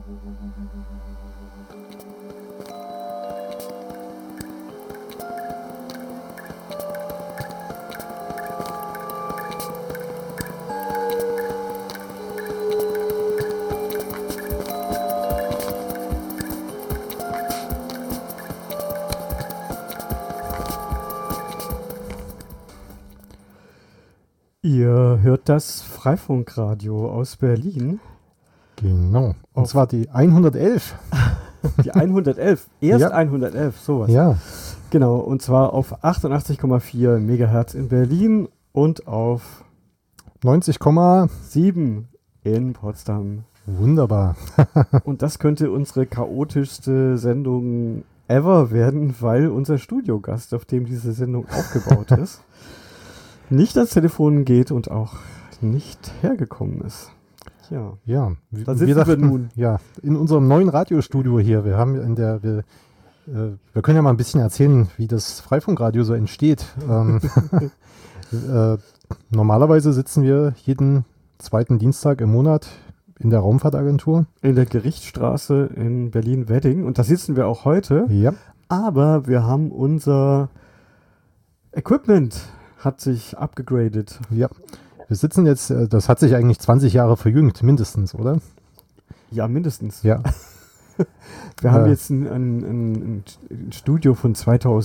Ihr hört das Freifunkradio aus Berlin. Genau. Und zwar die 111. Die 111. Erst Ja. 111, sowas. Ja. Genau, und zwar auf 88,4 Megahertz in Berlin und auf 90,7. in Potsdam. Wunderbar. Und das könnte unsere chaotischste Sendung ever werden, weil unser Studiogast, auf dem diese Sendung aufgebaut ist, nicht ans Telefon geht und auch nicht hergekommen ist. Ja. Ja. Da sitzen wir nun. Ja, in unserem neuen Radiostudio hier. Wir haben wir können ja mal ein bisschen erzählen, wie das Freifunkradio so entsteht. Normalerweise sitzen wir jeden zweiten Dienstag im Monat in der Raumfahrtagentur. In der Gerichtsstraße in Berlin-Wedding. Und da sitzen wir auch heute. Ja. Aber wir haben unser Equipment hat sich abgegradet. Ja. Wir sitzen jetzt, das hat sich eigentlich 20 Jahre verjüngt, mindestens, oder? Ja, mindestens. Ja. Wir haben jetzt ein Studio von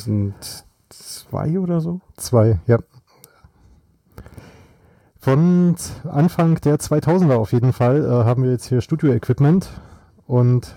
2002 oder so. 2, ja. Von Anfang der 2000er auf jeden Fall haben wir jetzt hier Studio-Equipment und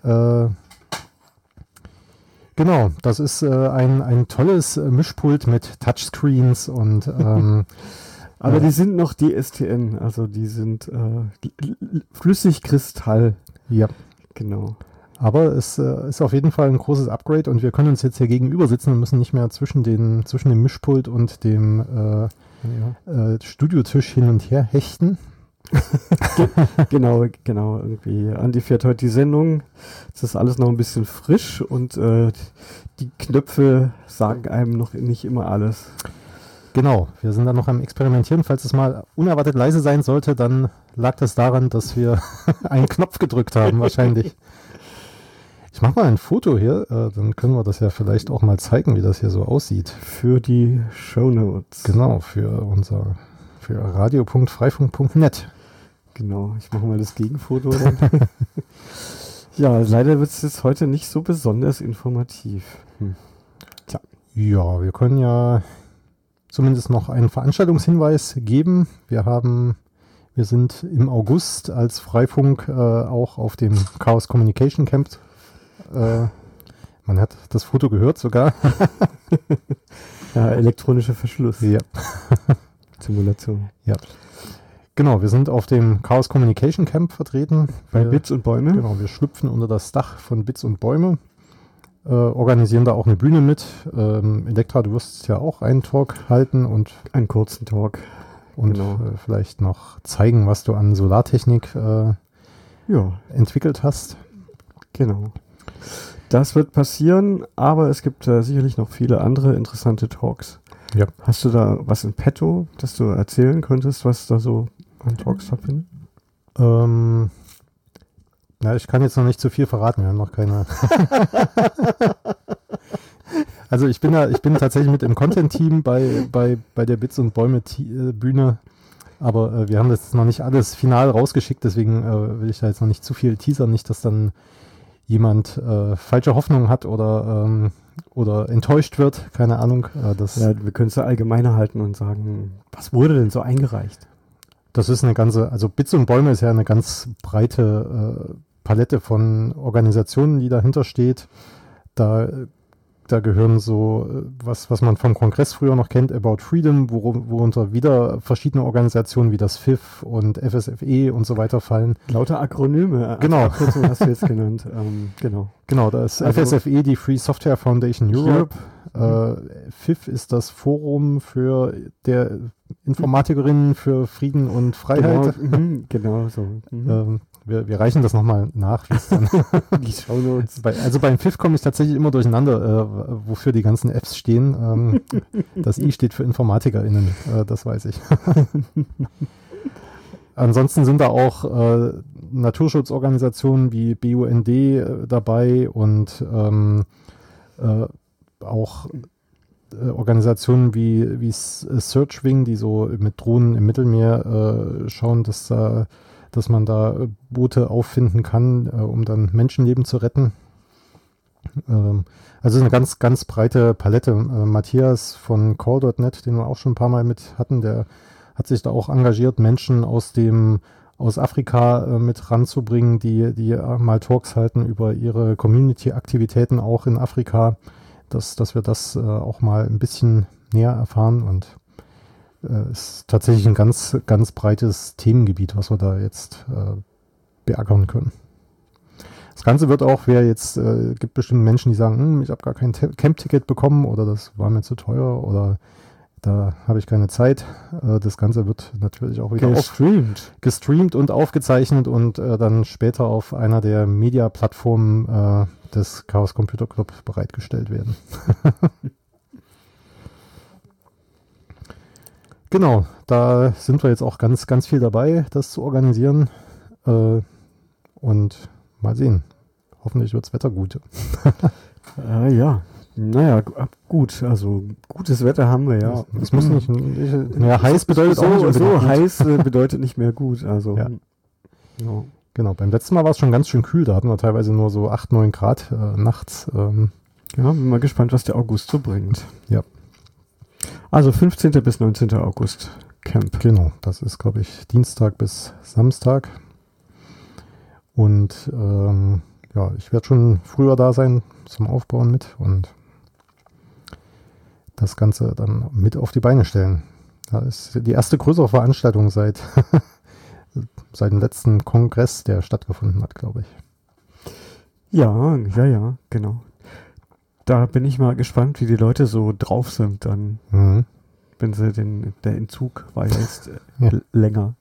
genau, das ist ein tolles Mischpult mit Touchscreens und aber die sind noch DSTN, also die sind Flüssigkristall. Ja. Genau. Aber es ist auf jeden Fall ein großes Upgrade und wir können uns jetzt hier gegenüber sitzen und müssen nicht mehr zwischen dem Mischpult und dem Studiotisch hin und her hechten. Genau, irgendwie. Andi fährt heute die Sendung. Es ist alles noch ein bisschen frisch und die Knöpfe sagen einem noch nicht immer alles. Genau, wir sind dann noch am Experimentieren. Falls es mal unerwartet leise sein sollte, dann lag das daran, dass wir einen Knopf gedrückt haben, wahrscheinlich. Ich mache mal ein Foto hier, dann können wir das ja vielleicht auch mal zeigen, wie das hier so aussieht. Für die Shownotes. Genau, für radio.freifunk.net. Genau, ich mache mal das Gegenfoto dann. Ja, leider wird es jetzt heute nicht so besonders informativ. Tja. Ja, wir können ja zumindest noch einen Veranstaltungshinweis geben. Wir sind im August als Freifunk auch auf dem Chaos Communication Camp. Man hat das Foto gehört sogar. Ja, elektronischer Verschluss. Ja. Simulation. Ja. Genau, wir sind auf dem Chaos Communication Camp vertreten. Bei Bits und Bäume. Genau, wir schlüpfen unter das Dach von Bits und Bäume. Organisieren da auch eine Bühne mit. Elektra, du wirst ja auch einen Talk halten und einen kurzen Talk. Und vielleicht noch zeigen, was du an Solartechnik entwickelt hast. Genau. Das wird passieren, aber es gibt sicherlich noch viele andere interessante Talks. Ja. Hast du da was in petto, das du erzählen könntest, was da so an Talks stattfindet? Na, ich kann jetzt noch nicht zu viel verraten, wir haben noch keine. Also ich bin tatsächlich mit im Content-Team bei der Bits und Bäume Bühne, aber wir haben das noch nicht alles final rausgeschickt, deswegen will ich da jetzt noch nicht zu viel teasern, nicht, dass dann jemand falsche Hoffnung hat oder enttäuscht wird, keine Ahnung. Wir können es ja allgemeiner halten und sagen, was wurde denn so eingereicht? Das ist also Bits und Bäume ist ja eine ganz breite Palette von Organisationen, die dahinter steht. Da gehören so, was man vom Kongress früher noch kennt, About Freedom, worunter wieder verschiedene Organisationen wie das FIF und FSFE und so weiter fallen. Lauter Akronyme. Genau. Abkürzung hast du jetzt genannt. Genau, da ist FSFE die Free Software Foundation Europe. FIF ist das Forum für der Informatikerinnen für Frieden und Freiheit. Genau so. Wir reichen das nochmal nach, wie es dann die Shownotes. Also beim FIF komme ich tatsächlich immer durcheinander, wofür die ganzen Fs stehen. Das I steht für InformatikerInnen, das weiß ich. Ansonsten sind da auch Naturschutzorganisationen wie BUND dabei und auch Organisationen wie Searchwing, die so mit Drohnen im Mittelmeer schauen, dass man da Boote auffinden kann, um dann Menschenleben zu retten. Also eine ganz, ganz breite Palette. Matthias von Call.net, den wir auch schon ein paar Mal mit hatten, der hat sich da auch engagiert, Menschen aus Afrika mit ranzubringen, die mal Talks halten über ihre Community-Aktivitäten auch in Afrika, dass wir das auch mal ein bisschen näher erfahren, und ist tatsächlich ein ganz, ganz breites Themengebiet, was wir da jetzt beackern können. Das Ganze wird auch, gibt bestimmt Menschen, die sagen, ich habe gar kein Camp-Ticket bekommen oder das war mir zu teuer oder da habe ich keine Zeit. Das Ganze wird natürlich auch wieder gestreamt und aufgezeichnet und dann später auf einer der Media-Plattformen des Chaos Computer Club bereitgestellt werden. Genau, da sind wir jetzt auch ganz, ganz viel dabei, das zu organisieren. Und mal sehen. Hoffentlich wird das Wetter gut. Ja. Naja, gut, also gutes Wetter haben wir ja. Es muss nicht, heiß bedeutet auch nicht so gut. Heiß bedeutet nicht mehr gut, also. Ja. Genau, beim letzten Mal war es schon ganz schön kühl, da hatten wir teilweise nur so 8, 9 Grad nachts. Ja, bin mal gespannt, was der August so bringt. Ja. Also 15. bis 19. August Camp. Genau, das ist, glaube ich, Dienstag bis Samstag. Und ich werde schon früher da sein zum Aufbauen mit und das Ganze dann mit auf die Beine stellen. Das ist die erste größere Veranstaltung seit dem letzten Kongress, der stattgefunden hat, glaube ich. Ja, genau. Da bin ich mal gespannt, wie die Leute so drauf sind dann, wenn sie der Entzug war ja jetzt länger.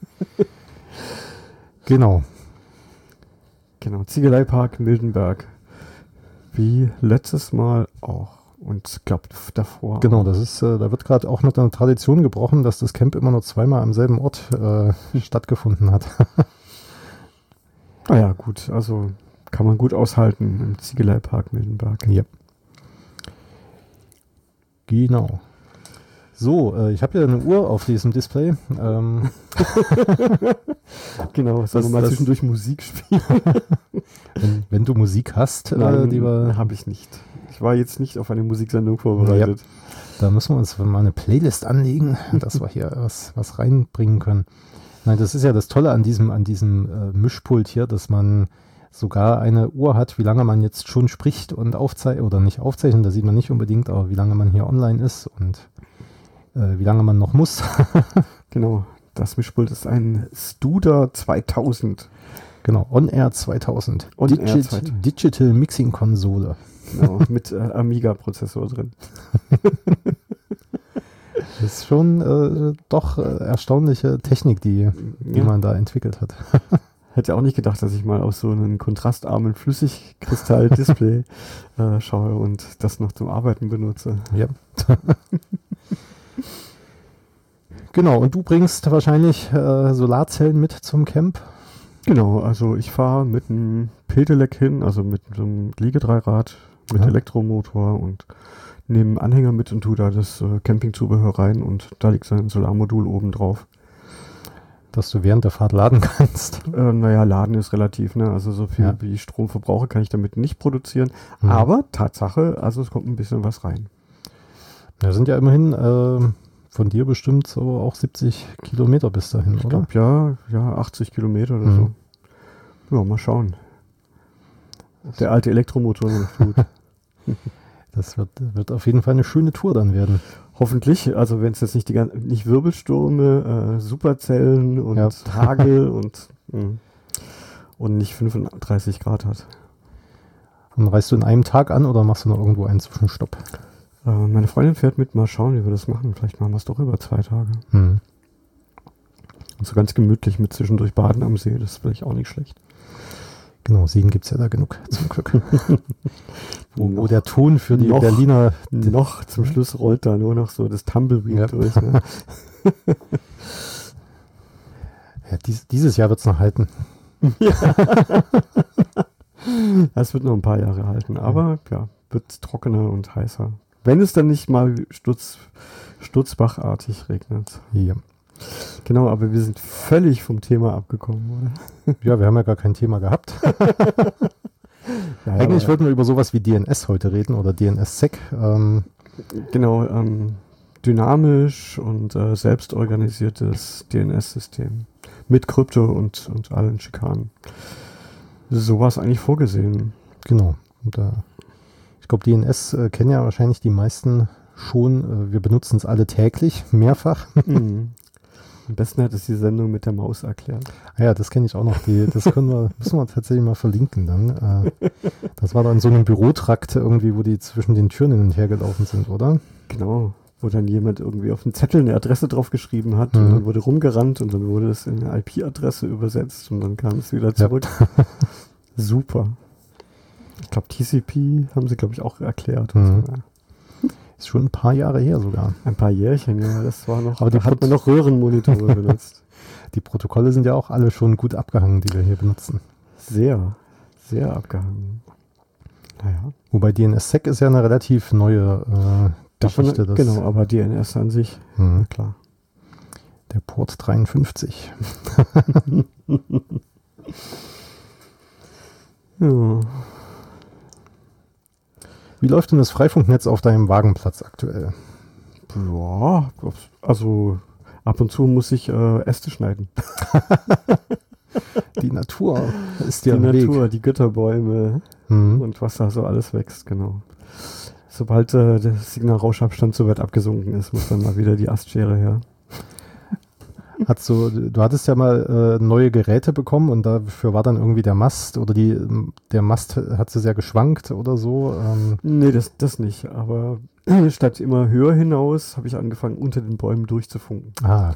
Genau, Ziegeleipark Mildenberg. Wie letztes Mal auch. Und ich glaube davor. Genau, das ist, da wird gerade auch mit einer Tradition gebrochen, dass das Camp immer nur zweimal am selben Ort stattgefunden hat. Naja, gut, also kann man gut aushalten im Ziegeleipark Mildenberg. Ja. Genau. So, ich habe hier eine Uhr auf diesem Display. Genau, sollen wir mal zwischendurch Musik spielen? wenn du Musik hast, Nein, habe ich nicht. Ich war jetzt nicht auf eine Musiksendung vorbereitet. Ja, da müssen wir uns mal eine Playlist anlegen, dass wir hier was reinbringen können. Nein, das ist ja das Tolle an diesem Mischpult hier, dass man sogar eine Uhr hat, wie lange man jetzt schon spricht und aufzeichnet, oder nicht aufzeichnet, da sieht man nicht unbedingt, aber wie lange man hier online ist und wie lange man noch muss. Genau, das Mischpult ist ein Studer 2000. Genau, On-Air 2000. Digital Mixing Konsole. Genau, mit Amiga-Prozessor drin. Das ist schon doch erstaunliche Technik, die man da entwickelt hat. Hätte auch nicht gedacht, dass ich mal auf so einen kontrastarmen Flüssigkristall-Display schaue und das noch zum Arbeiten benutze. Ja. Genau, und du bringst wahrscheinlich Solarzellen mit zum Camp? Genau, also ich fahre mit einem Pedelec hin, also mit einem Liegedreirad, mit Elektromotor und nehme einen Anhänger mit und tue da das Campingzubehör rein und da liegt so ein Solarmodul oben drauf. Dass du während der Fahrt laden kannst? Laden ist relativ, ne? Also so viel wie ich Strom verbrauche, kann ich damit nicht produzieren. Aber Tatsache, also es kommt ein bisschen was rein. Da sind ja immerhin von dir bestimmt so auch 70 Kilometer bis dahin, ich oder? Ich glaube, ja, 80 Kilometer oder so. Ja, mal schauen. Ob der alte Elektromotor noch tut. Das wird auf jeden Fall eine schöne Tour dann werden. Hoffentlich, also wenn es jetzt nicht Wirbelstürme, Superzellen und Hagel und nicht 35 Grad hat. Und reist du in einem Tag an oder machst du noch irgendwo einen Zwischenstopp? Meine Freundin fährt mit, mal schauen, wie wir das machen. Vielleicht machen wir es doch über 2 Tage. Und so ganz gemütlich mit zwischendurch Baden am See, das ist vielleicht auch nicht schlecht. Genau, Seen gibt es ja da genug, zum Glück. wo der Ton für die Berliner... Noch zum Schluss rollt da nur noch so das Tumbleweed durch. Ne? Ja, dieses Jahr wird es noch halten. Es wird noch ein paar Jahre halten, aber ja, wird trockener und heißer. Wenn es dann nicht mal sturzbachartig regnet. Ja. Genau, aber wir sind völlig vom Thema abgekommen, oder? Ja, wir haben ja gar kein Thema gehabt. Ja, Eigentlich wollten wir über sowas wie DNS heute reden oder DNSSEC. Genau, dynamisch und selbstorganisiertes DNS-System mit Krypto und allen Schikanen. So war es eigentlich vorgesehen. Genau. Und, ich glaube, DNS kennen ja wahrscheinlich die meisten schon. Wir benutzen es alle täglich, mehrfach. Mhm. Am besten hat es die Sendung mit der Maus erklärt. Ja, das kenne ich auch noch. Müssen wir tatsächlich mal verlinken dann. Das war dann so ein Bürotrakt irgendwie, wo die zwischen den Türen hin und her gelaufen sind, oder? Genau. Wo dann jemand irgendwie auf einen Zettel eine Adresse drauf geschrieben hat und dann wurde rumgerannt und dann wurde es in eine IP-Adresse übersetzt und dann kam es wieder zurück. Ja. Super. Ich glaube, TCP haben sie, glaube ich, auch erklärt. Ist schon ein paar Jahre her sogar. Ein paar Jährchen, ja. Das war noch, aber da hat man noch Röhrenmonitore benutzt. Die Protokolle sind ja auch alle schon gut abgehangen, die wir hier benutzen. Sehr, sehr abgehangen. Naja. Wobei DNSSEC ist ja eine relativ neue Geschichte. Genau, aber DNS an sich, klar. Der Port 53. Ja. Wie läuft denn das Freifunknetz auf deinem Wagenplatz aktuell? Ja, also ab und zu muss ich Äste schneiden. Die Natur ist ja die Natur, die Götterbäume und was da so alles wächst, genau. Sobald der Signalrauschabstand so weit abgesunken ist, muss dann mal wieder die Astschere her. Du hattest ja mal neue Geräte bekommen und dafür war dann irgendwie der Mast oder der Mast hat so sehr geschwankt oder so. Nee, das nicht. Aber statt immer höher hinaus, habe ich angefangen, unter den Bäumen durchzufunken.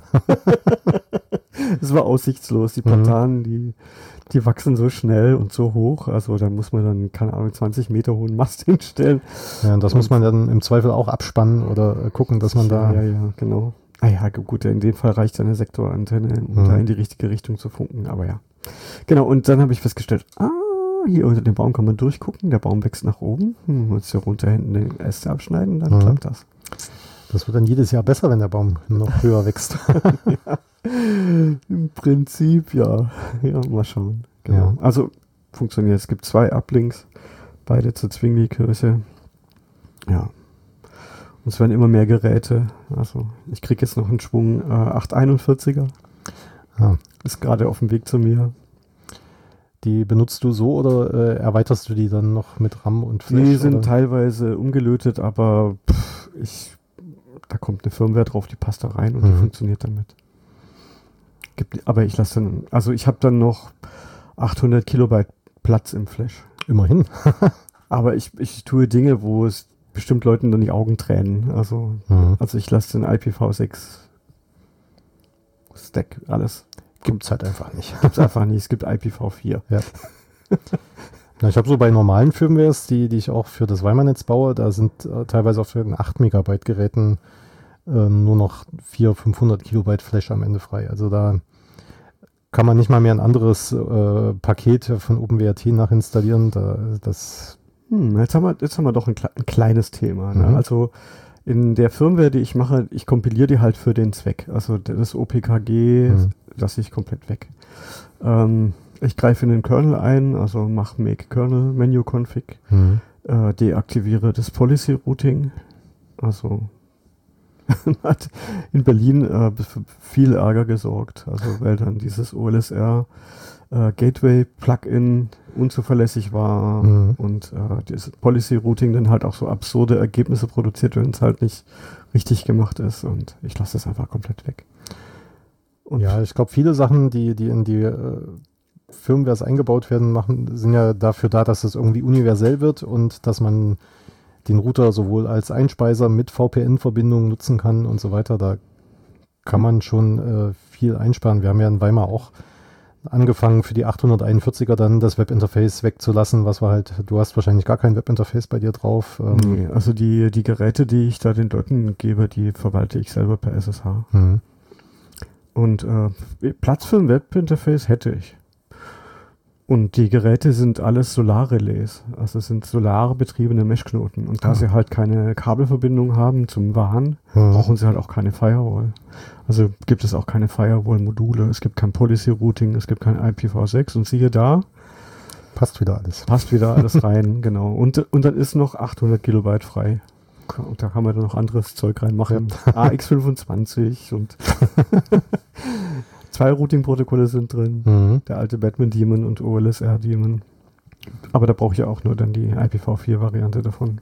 Es war aussichtslos. Die Platanen, die wachsen so schnell und so hoch. Also da muss man dann, keine Ahnung, 20 Meter hohen Mast hinstellen. Ja, und das muss man dann im Zweifel auch abspannen oder gucken, dass man da... Ja, genau. Ah ja, gut, in dem Fall reicht eine Sektorantenne, um da in die richtige Richtung zu funken, aber ja. Genau, und dann habe ich festgestellt, hier unter dem Baum kann man durchgucken, der Baum wächst nach oben, muss ja runter hinten den Äste abschneiden, dann klappt das. Das wird dann jedes Jahr besser, wenn der Baum noch höher wächst. Ja, im Prinzip, ja. Ja, mal schauen. Genau. Ja. Also, funktioniert. Es gibt 2 Uplinks, beide zur Zwingli-Kirche. Ja. Und es werden immer mehr Geräte. Also ich kriege jetzt noch einen Schwung 841er. Ist gerade auf dem Weg zu mir. Die benutzt du so oder erweiterst du die dann noch mit RAM und Flash? Die sind teilweise umgelötet, aber da kommt eine Firmware drauf, die passt da rein und die funktioniert damit. Aber ich lasse dann, also ich habe dann noch 800 Kilobyte Platz im Flash. Immerhin. Aber ich tue Dinge, wo es bestimmt Leuten dann die Augen tränen. Also ich lasse den IPv6 Stack alles. Gibt's halt einfach nicht. Gibt's einfach nicht. Es gibt IPv4. Ja. Na, ich habe so bei normalen Firmwares, die ich auch für das Weimar-Netz baue, da sind teilweise auf den 8 Megabyte Geräten nur noch 400-500 Kilobyte Flash am Ende frei. Also da kann man nicht mal mehr ein anderes Paket von OpenWRT nachinstallieren. Jetzt haben wir doch ein kleines Thema. Ne? Also in der Firmware, die ich mache, ich kompiliere die halt für den Zweck. Also das OPKG lasse ich komplett weg. Ich greife in den Kernel ein, also mache make Kernel Menu Config, deaktiviere das Policy Routing. Also hat in Berlin für viel Ärger gesorgt, also weil dann dieses OLSR Gateway Plugin unzuverlässig war und das Policy Routing dann halt auch so absurde Ergebnisse produziert, wenn es halt nicht richtig gemacht ist, und ich lasse das einfach komplett weg. Und ja, ich glaube, viele Sachen, die in die Firmwares eingebaut werden, sind ja dafür da, dass es irgendwie universell wird und dass man den Router sowohl als Einspeiser mit VPN-Verbindung nutzen kann und so weiter. Da kann man schon viel einsparen. Wir haben ja in Weimar auch angefangen, für die 841er dann das Webinterface wegzulassen, was war halt, du hast wahrscheinlich gar kein Webinterface bei dir drauf. Nee, also die Geräte, die ich da den Leuten gebe, die verwalte ich selber per SSH. Und Platz für ein Webinterface hätte ich. Und die Geräte sind alles Solarrelais, also es sind solarbetriebene Meshknoten. Und da sie halt keine Kabelverbindung haben zum WAN, brauchen sie halt auch keine Firewall. Also gibt es auch keine Firewall-Module, es gibt kein Policy-Routing, es gibt kein IPv6 und siehe da, passt wieder alles. Passt wieder alles rein, genau. Und dann ist noch 800 Kilobyte frei. Und da kann man dann noch anderes Zeug reinmachen. Ja. AX25 und 2 Routing-Protokolle sind drin. Der alte Batman-Daemon und OLSR-Daemon. Aber da brauche ich ja auch nur dann die IPv4-Variante davon.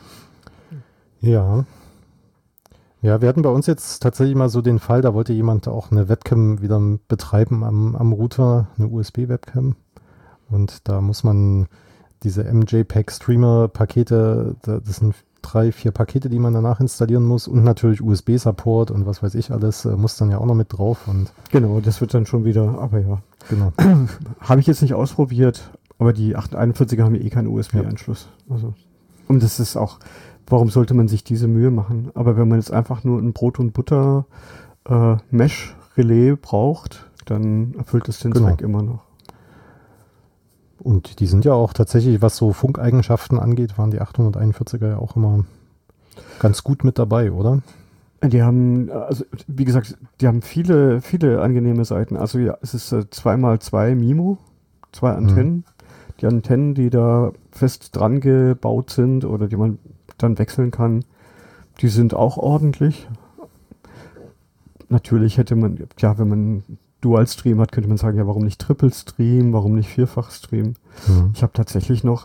Ja. Ja, wir hatten bei uns jetzt tatsächlich mal so den Fall, da wollte jemand auch eine Webcam wieder betreiben am Router, eine USB-Webcam. Und da muss man diese MJPEG-Streamer-Pakete, das sind 3, 4 Pakete, die man danach installieren muss und natürlich USB-Support und was weiß ich alles, muss dann ja auch noch mit drauf. Und genau, das wird dann schon wieder, aber ja. Genau. Habe ich jetzt nicht ausprobiert, aber die 841er haben ja eh keinen USB-Anschluss. Ja. Also, und das ist auch, warum sollte man sich diese Mühe machen? Aber wenn man jetzt einfach nur ein Brot- und Butter Mesh-Relais braucht, dann erfüllt es den Zweck immer noch. Und die sind ja auch tatsächlich, was so Funkeigenschaften angeht, waren die 841er ja auch immer ganz gut mit dabei, oder? Die haben, also wie gesagt, die haben viele, viele angenehme Seiten. Also ja, es ist 2x2 MIMO, 2 Antennen. Die Antennen, die da fest dran gebaut sind oder die man dann wechseln kann, die sind auch ordentlich. Natürlich hätte man, ja, wenn man Dual-Stream hat, könnte man sagen, ja, warum nicht Triple-Stream, warum nicht Vierfach-Stream? Ich habe tatsächlich noch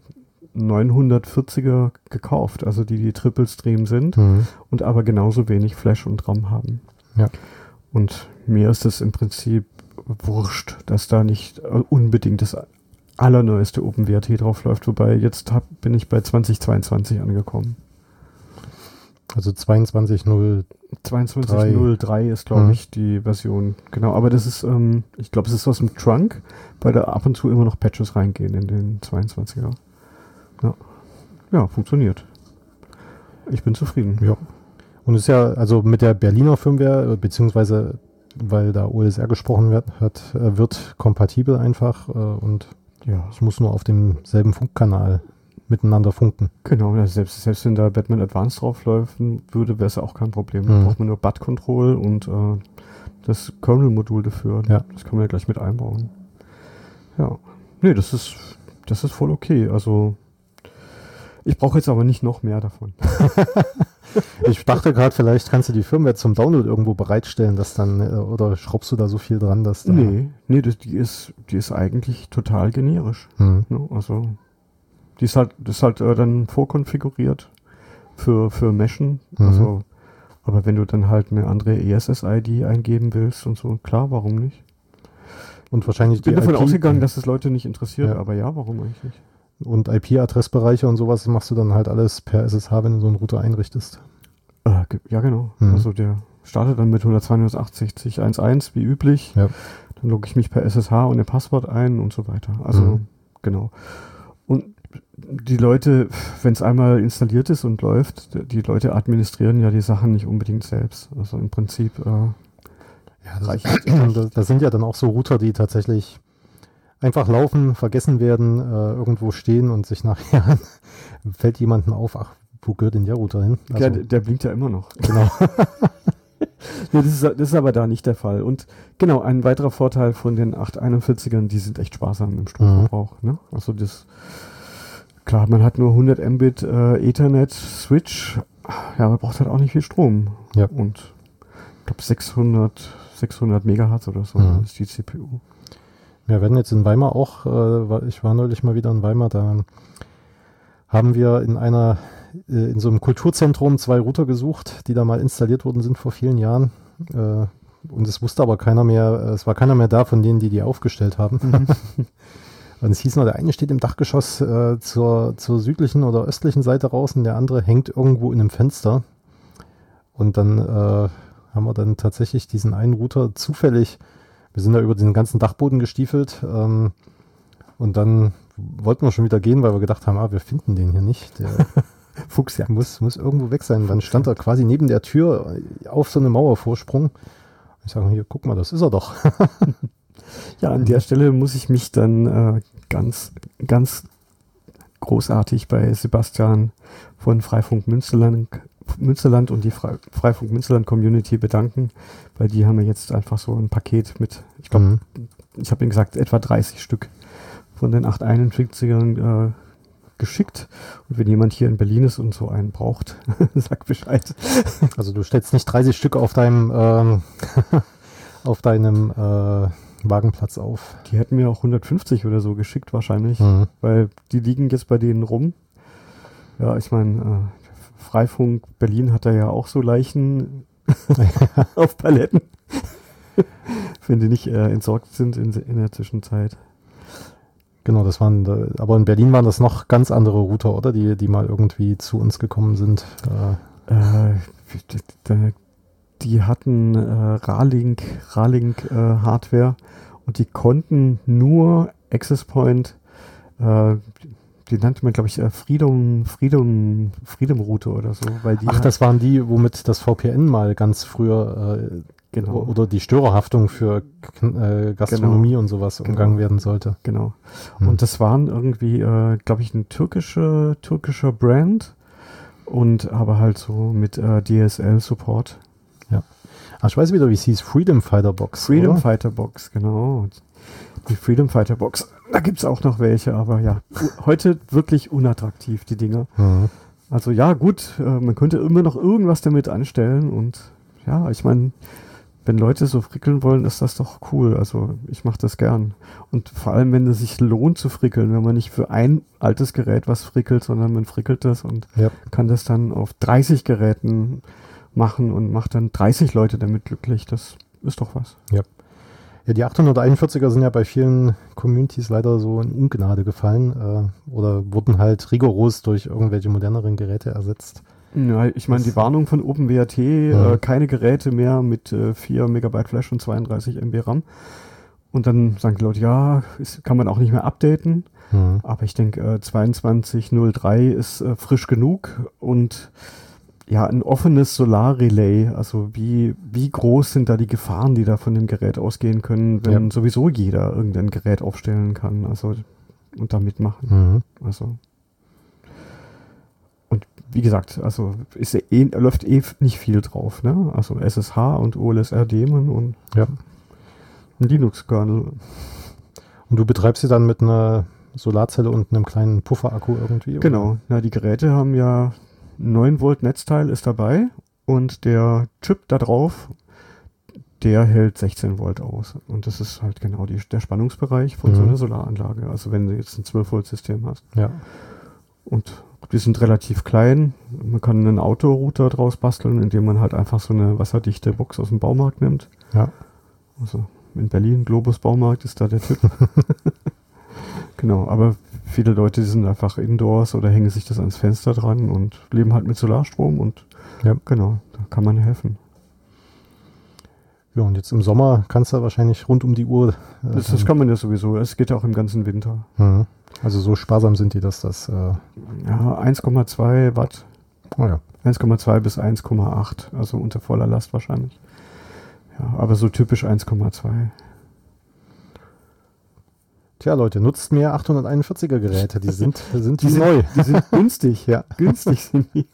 940er gekauft, also die Triple-Stream sind und aber genauso wenig Flash und RAM haben. Ja. Und mir ist es im Prinzip wurscht, dass da nicht unbedingt das allerneueste OpenWrt drauf läuft, wobei jetzt bin ich bei 2022 angekommen. Also 22.03 ist, glaube ich, die Version. Genau, aber das ist, ich glaube, es ist aus dem Trunk, weil da ab und zu immer noch Patches reingehen in den 22er. Ja, funktioniert. Ich bin zufrieden. Ja. Und es ist ja, also mit der Berliner Firmware, beziehungsweise weil da OLSR gesprochen wird kompatibel einfach und ja, es muss nur auf demselben Funkkanal miteinander funken. Genau, also selbst wenn da Batman Advanced drauflaufen würde, wäre es auch kein Problem. Da braucht man nur BAT Control und das Kernel-Modul dafür. Ja. Das kann man ja gleich mit einbauen. Ja. Nee, das ist voll okay. Also ich brauche jetzt aber nicht noch mehr davon. Ich dachte gerade, vielleicht kannst du die Firmware zum Download irgendwo bereitstellen, dass dann, oder schraubst du da so viel dran, dass da... Nee, die ist eigentlich total generisch. Ne? Also das ist halt dann vorkonfiguriert für Meshen. Also, aber wenn du dann halt eine andere ESS-ID eingeben willst und so, klar, warum nicht? Und wahrscheinlich ich bin davon ausgegangen, dass das Leute nicht interessiert, aber ja, warum eigentlich nicht? Und IP-Adressbereiche und sowas machst du dann halt alles per SSH, wenn du so einen Router einrichtest. Ja, genau. Also der startet dann mit 192.168.1.1 wie üblich. Ja. Dann logge ich mich per SSH und ein Passwort ein und so weiter. Also genau. Und die Leute, wenn es einmal installiert ist und läuft, die Leute administrieren ja die Sachen nicht unbedingt selbst. Also im Prinzip das sind ja dann auch so Router, die tatsächlich einfach laufen, vergessen werden, irgendwo stehen und sich nachher fällt jemandem auf, ach, wo gehört denn der Router hin? Also, ja, der blinkt ja immer noch. Genau. Nee, das ist aber da nicht der Fall. Und genau, ein weiterer Vorteil von den 841ern, die sind echt sparsam im Stromverbrauch. Ne? Also klar, man hat nur 100 Mbit Ethernet Switch, ja, man braucht halt auch nicht viel Strom. Ja. Und ich glaube 600 Megahertz oder so ist die CPU. Wir werden jetzt in Weimar auch, ich war neulich mal wieder in Weimar, da haben wir in so einem Kulturzentrum 2 Router gesucht, die da mal installiert worden sind vor vielen Jahren. Und es wusste aber keiner mehr, es war keiner mehr da von denen, die aufgestellt haben. Und es hieß nur, der eine steht im Dachgeschoss zur südlichen oder östlichen Seite raus und der andere hängt irgendwo in einem Fenster. Und dann haben wir dann tatsächlich diesen einen Router zufällig, wir sind da über den ganzen Dachboden gestiefelt und dann wollten wir schon wieder gehen, weil wir gedacht haben, wir finden den hier nicht. Der Fuchs, ja, muss irgendwo weg sein. Dann stand er quasi neben der Tür auf so einem Mauervorsprung. Ich sage, hier, guck mal, das ist er doch. Ja, an der Stelle muss ich mich dann ganz, ganz großartig bei Sebastian von Freifunk Münsterland und die Freifunk Münsterland Community bedanken, weil die haben mir jetzt einfach so ein Paket mit, ich glaube, ich habe ihnen gesagt, etwa 30 Stück von den 841ern geschickt. Und wenn jemand hier in Berlin ist und so einen braucht, sag Bescheid. Also du stellst nicht 30 Stück auf deinem auf deinem Wagenplatz auf. Die hätten mir auch 150 oder so geschickt wahrscheinlich, weil die liegen jetzt bei denen rum. Ja, ich meine, Freifunk Berlin hat da ja auch so Leichen auf Paletten, wenn die nicht entsorgt sind in der Zwischenzeit. Genau, das waren, aber in Berlin waren das noch ganz andere Router, oder? Die mal irgendwie zu uns gekommen sind. Die hatten Ralink Hardware und die konnten nur Access Point, die nannte man, glaube ich, Freedom Router oder so. Weil die das waren die, womit das VPN mal ganz früher genau. Oder die Störerhaftung für Gastronomie und sowas umgangen werden sollte. Genau. Und das waren irgendwie, glaube ich, ein türkischer Brand und aber halt so mit DSL-Support. Ja. Ich weiß wieder, wie es hieß, Freedom Fighter Box. Freedom Fighter Box, genau. Die Freedom Fighter Box. Da gibt es auch noch welche, aber ja, heute wirklich unattraktiv, die Dinger. Also ja, gut, man könnte immer noch irgendwas damit anstellen und ja, ich meine, wenn Leute so frickeln wollen, ist das doch cool. Also ich mache das gern. Und vor allem, wenn es sich lohnt zu frickeln, wenn man nicht für ein altes Gerät was frickelt, sondern man frickelt das und kann das dann auf 30 Geräten machen und macht dann 30 Leute damit glücklich. Das ist doch was. Ja. Ja, die 841er sind ja bei vielen Communities leider so in Ungnade gefallen oder wurden halt rigoros durch irgendwelche moderneren Geräte ersetzt. Ja, ich meine, die Warnung von OpenWrt, keine Geräte mehr mit 4 Megabyte Flash und 32 MB RAM. Und dann sagen die Leute, ja, kann man auch nicht mehr updaten. Aber ich denke, 22.03 ist frisch genug und ja, ein offenes Solarrelay, also wie groß sind da die Gefahren, die da von dem Gerät ausgehen können, wenn sowieso jeder irgendein Gerät aufstellen kann, also und da mitmachen. Also und wie gesagt, also läuft nicht viel drauf, ne? Also SSH und OLSR-Daemon und ein Linux-Kernel. Und du betreibst sie dann mit einer Solarzelle und einem kleinen Pufferakku irgendwie? Genau, oder? ja, die Geräte haben ja 9 Volt Netzteil ist dabei und der Chip da drauf, der hält 16 Volt aus. Und das ist halt genau der Spannungsbereich von so einer Solaranlage. Also wenn du jetzt ein 12 Volt System hast. Ja. Und die sind relativ klein. Man kann einen Autorouter draus basteln, indem man halt einfach so eine wasserdichte Box aus dem Baumarkt nimmt. Ja. Also in Berlin, Globus Baumarkt ist da der Tipp. Genau, aber viele Leute, die sind einfach indoors oder hängen sich das ans Fenster dran und leben halt mit Solarstrom und genau, da kann man helfen. Ja, und jetzt im Sommer kannst du wahrscheinlich rund um die Uhr. Das kann man ja sowieso, es geht ja auch im ganzen Winter. Also so sparsam sind die, dass das... Ja, 1,2 Watt. Oh ja. 1,2 bis 1,8, also unter voller Last wahrscheinlich. Ja, aber so typisch 1,2. Tja, Leute, nutzt mehr 841er Geräte, die sind neu. Die sind günstig, ja. Günstig sind die.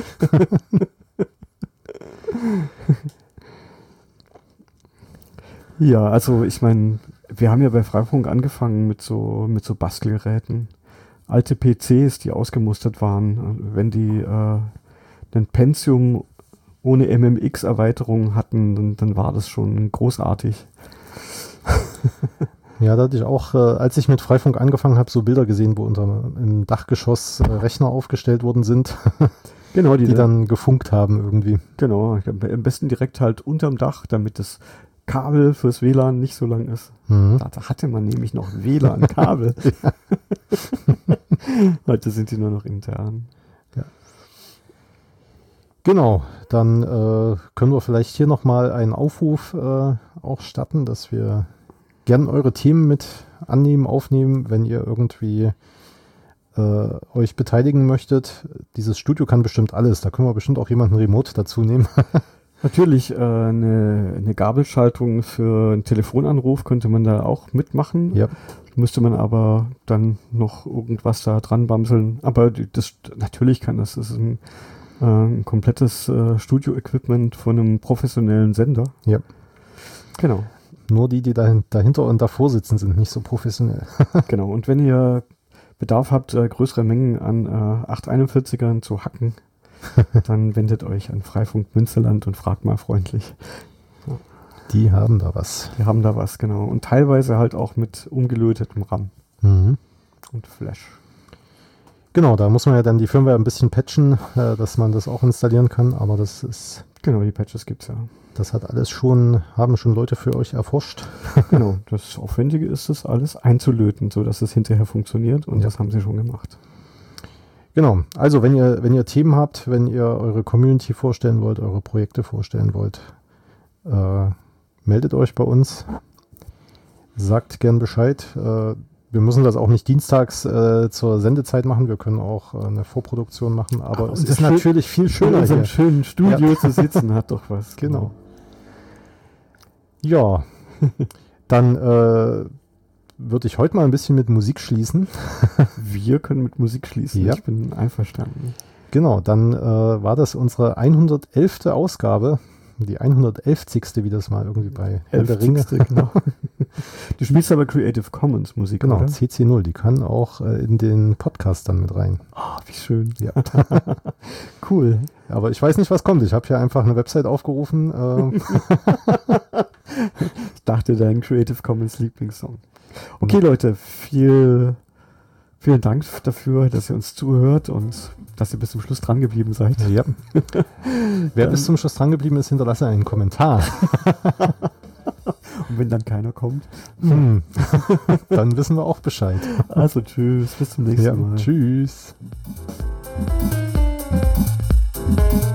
Ja, also ich meine, wir haben ja bei Freifunk angefangen mit so Bastelgeräten. Alte PCs, die ausgemustert waren. Wenn die einen Pentium ohne MMX-Erweiterung hatten, dann war das schon großartig. Ja, da hatte ich auch, als ich mit Freifunk angefangen habe, so Bilder gesehen, wo im Dachgeschoss Rechner aufgestellt worden sind, genau, die dann gefunkt haben irgendwie. Genau, am besten direkt halt unterm Dach, damit das Kabel fürs WLAN nicht so lang ist. Da hatte man nämlich noch WLAN-Kabel. Heute sind die nur noch intern. Ja. Genau, dann können wir vielleicht hier nochmal einen Aufruf auch starten, dass wir gern eure Themen mit annehmen, aufnehmen, wenn ihr irgendwie euch beteiligen möchtet. Dieses Studio kann bestimmt alles. Da können wir bestimmt auch jemanden remote dazu nehmen. Natürlich, eine Gabelschaltung für einen Telefonanruf könnte man da auch mitmachen. Ja. Müsste man aber dann noch irgendwas da dran bamseln. Aber das natürlich kann das. Das ist ein komplettes Studio-Equipment von einem professionellen Sender. Ja. Genau. Nur die dahinter und davor sitzen, sind nicht so professionell. Genau. Und wenn ihr Bedarf habt, größere Mengen an 841ern zu hacken, dann wendet euch an Freifunk Münsterland und fragt mal freundlich. Die haben da was. Die haben da was, genau. Und teilweise halt auch mit umgelötetem RAM Mhm. und Flash. Genau, da muss man ja dann die Firmware ein bisschen patchen, dass man das auch installieren kann, aber Genau, die Patches gibt's ja. das haben schon Leute für euch erforscht. Genau, das Aufwendige ist es, alles einzulöten, sodass es hinterher funktioniert und das haben sie schon gemacht. Genau, also wenn ihr Themen habt, wenn ihr eure Community vorstellen wollt, eure Projekte vorstellen wollt, meldet euch bei uns, sagt gern Bescheid. Wir müssen das auch nicht dienstags zur Sendezeit machen, wir können auch eine Vorproduktion machen, aber es ist natürlich viel schöner, in unserem hier schönen Studio zu sitzen, hat doch was. Genau. Ja, dann würde ich heute mal ein bisschen mit Musik schließen. Wir können mit Musik schließen, Ja. ich bin einverstanden. Genau, dann war das unsere 111. Ausgabe, die 111. wie das mal irgendwie bei Herr der Ringe. Genau. Du spielst aber Creative Commons Musik, Genau, oder? CC0, die kann auch in den Podcast dann mit rein. Oh, wie schön. Ja. Cool. Aber ich weiß nicht, was kommt. Ich habe hier einfach eine Website aufgerufen. Ich dachte, dein Creative Commons Lieblingssong. Okay, Leute, vielen Dank dafür, dass ihr uns zuhört und dass ihr bis zum Schluss dran geblieben seid. Ja. Wer bis zum Schluss dran geblieben ist, hinterlasse einen Kommentar. Und wenn dann keiner kommt, Dann wissen wir auch Bescheid. also tschüss, bis zum nächsten Mal. Tschüss.